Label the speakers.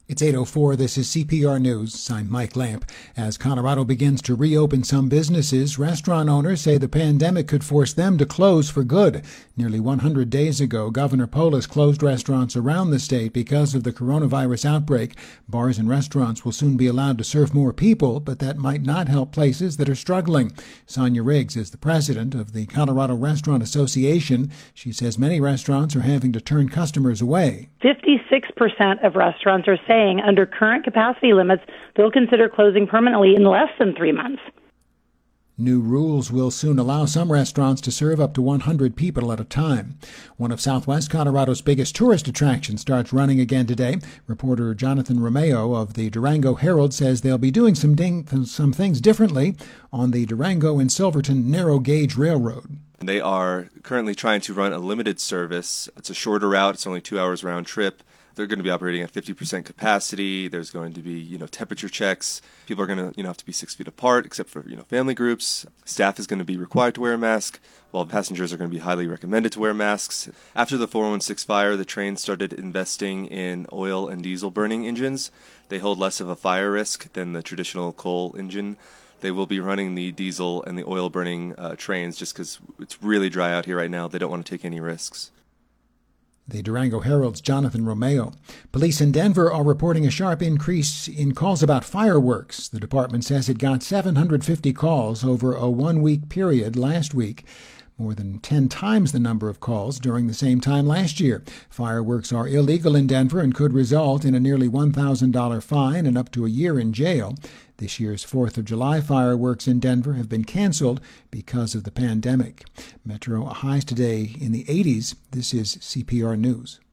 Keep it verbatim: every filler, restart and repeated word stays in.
Speaker 1: It's eight oh four. This is C P R News. I'm Mike Lamp. As Colorado begins to reopen some businesses, restaurant owners say the pandemic could force them to close for good. Nearly one hundred days ago, Governor Polis closed restaurants around the state because of the coronavirus outbreak. Bars and restaurants will soon be allowed to serve more people, but that might not help places that are struggling. Sonia Riggs is the president of the Colorado Restaurant Association. She says many restaurants are having to turn customers away.
Speaker 2: fifty-six percent of restaurants are saying under current capacity limits, they'll consider closing permanently in less than three months.
Speaker 1: New rules will soon allow some restaurants to serve up to one hundred people at a time. One of Southwest Colorado's biggest tourist attractions starts running again today. Reporter Jonathan Romeo of the Durango Herald says they'll be doing some, ding- some things differently on the Durango and Silverton Narrow Gauge Railroad.
Speaker 3: They are currently trying to run a limited service. It's a shorter route. It's only two hours round trip. They're going to be operating at fifty percent capacity. There's going to be, you know, temperature checks. People are going to, you know, have to be six feet apart, except for, you know, family groups. Staff is going to be required to wear a mask, while passengers are going to be highly recommended to wear masks. After the four one six fire, the train started investing in oil and diesel burning engines. They hold less of a fire risk than the traditional coal engine. They will be running the diesel and the oil burning uh, trains just because it's really dry out here right now. They don't want to take any risks.
Speaker 1: The Durango Herald's Jonathan Romeo. Police in Denver are reporting a sharp increase in calls about fireworks. The department says it got seven hundred fifty calls over a one-week period last week, more than ten times the number of calls during the same time last year. Fireworks are illegal in Denver and could result in a nearly one thousand dollars fine and up to a year in jail. This year's fourth of July fireworks in Denver have been canceled because of the pandemic. Metro highs today in the eighties. This is C P R News.